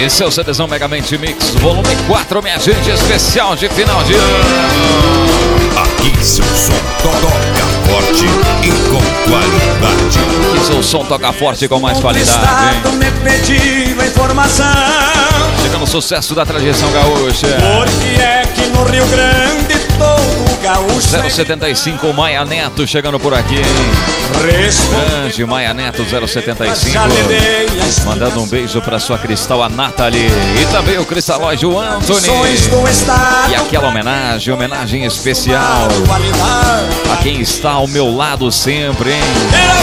Esse é o CDzão Megamente Mix, volume 4, minha gente, especial de final de ano. Aqui seu som toca forte e com qualidade. Aqui seu som toca forte e com mais qualidade, hein? Me pedindo informação. Chegando o sucesso da tradição gaúcha. Por que é que no Rio Grande todo gaúcho 075 Maia Neto chegando por aqui, hein? Grande Maia Neto 075. Mandando um beijo pra sua Cristal, a Nathalie. E também o Cristalóide, o Anthony. E aquela homenagem especial a quem está ao meu lado sempre, hein?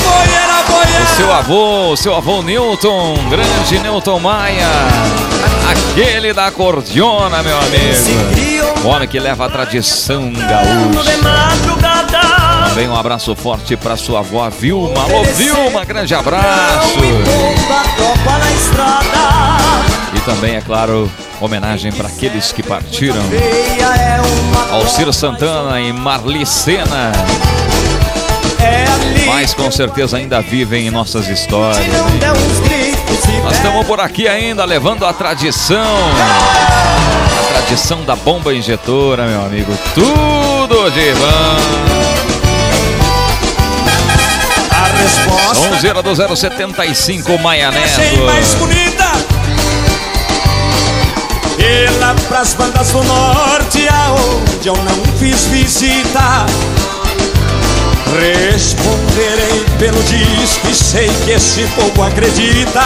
O seu avô Newton, grande Newton Maia. Aquele da acordeona, meu amigo. O homem que leva a tradição gaúcha. Também um abraço forte para sua avó Vilma. Alô, Vilma, grande abraço. E também, é claro, homenagem para aqueles que partiram. Alcir Santana e Marli Sena. Mas com certeza ainda vivem em nossas histórias, hein? Nós estamos por aqui ainda levando a tradição. A tradição da bomba injetora, meu amigo. Tudo de bom. 11 do 075 Maia Neto. Mais bonita. E lá pras bandas do norte, aonde eu não fiz visita, responderei pelo disco e sei que esse povo acredita.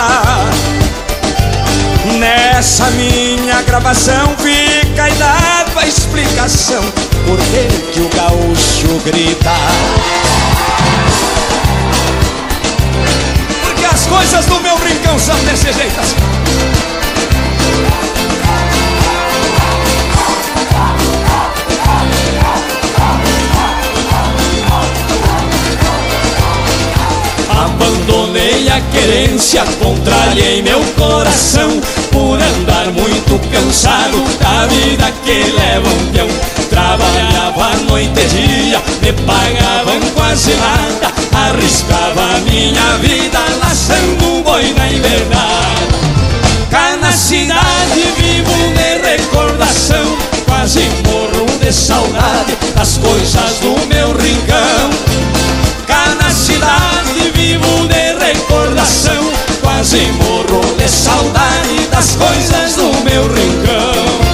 Nessa minha gravação fica e dava a explicação por que o gaúcho grita. Porque as coisas do meu rincão são desse jeito assim. Abandonei a querência, contrariei meu coração por andar muito cansado da vida que leva um peão. Trabalhava noite e dia, me pagavam quase nada, arriscava a minha vida laçando um boi na invernada. Cá na cidade vivo de recordação, quase morro de saudade das coisas do meu rincão. Cá na cidade vivo de recordação, quase morro de saudade das coisas do meu rincão.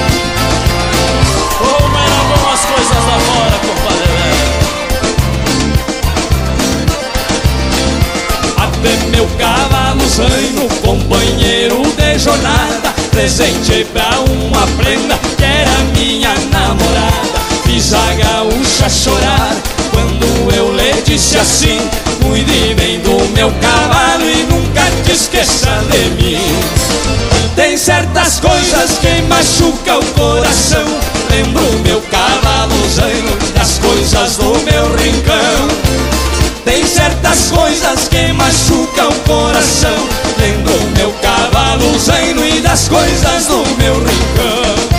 Como eram boas as coisas lá fora, compadre. Até meu cavalo zaino, companheiro de jornada, presentei pra uma prenda que era minha namorada. Fiz a gaúcha chorar quando eu lhe disse assim: cuide bem do meu cavalo e nunca te esqueça de mim. Tem certas coisas que machucam o coração, lembro meu cavalo zaino das coisas do meu rincão. Tem certas coisas que machucam o coração, lembro meu cavalo zaino e das coisas do meu rincão.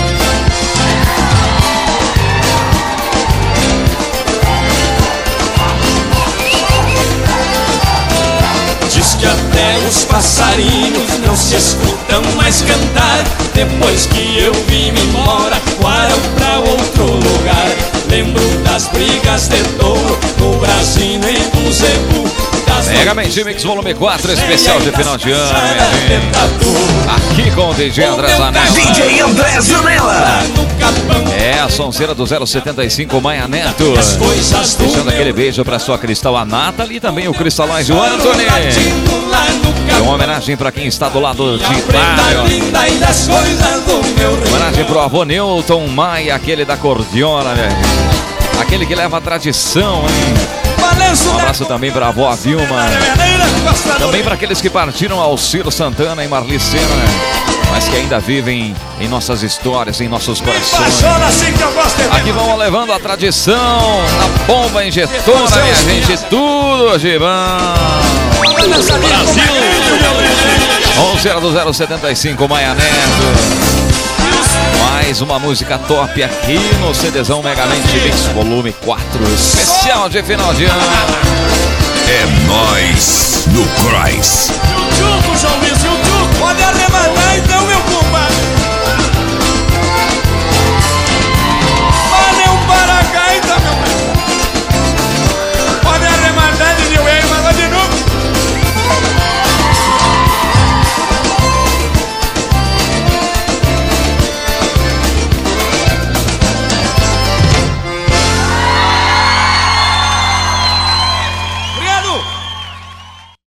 Que até os passarinhos não se escutam mais cantar, depois que eu vim embora, voaram pra outro lugar. Lembro das brigas de touro no Brasil e do Zebu, Megamente Mix volume 4, especial de final de ano, minha gente. Aqui com o DJ André Zanella. DJ André Zanella. É a sonzeira do 075 Maia Neto. Deixando aquele beijo pra sua Cristal, a Nathalie, e também o Cristalóide, o Anthony. E uma homenagem pra quem está do lado de lá. Homenagem pro avô Newton Maia, aquele da acordeona, né? Aquele que leva a tradição, hein? Um abraço também para a avó Vilma. Também para aqueles que partiram, Alcir Santana e Marli Sena, mas que ainda vivem em nossas histórias, em nossos corações. Aqui vamos levando a tradição, a bomba injetora, minha gente, tudo de bom. Brasil! 11 do 075 Maia Neto. Mais uma música top aqui no CDzão Megamente Mix volume 4, especial de final de ano. É nóis no Cross. João Luiz,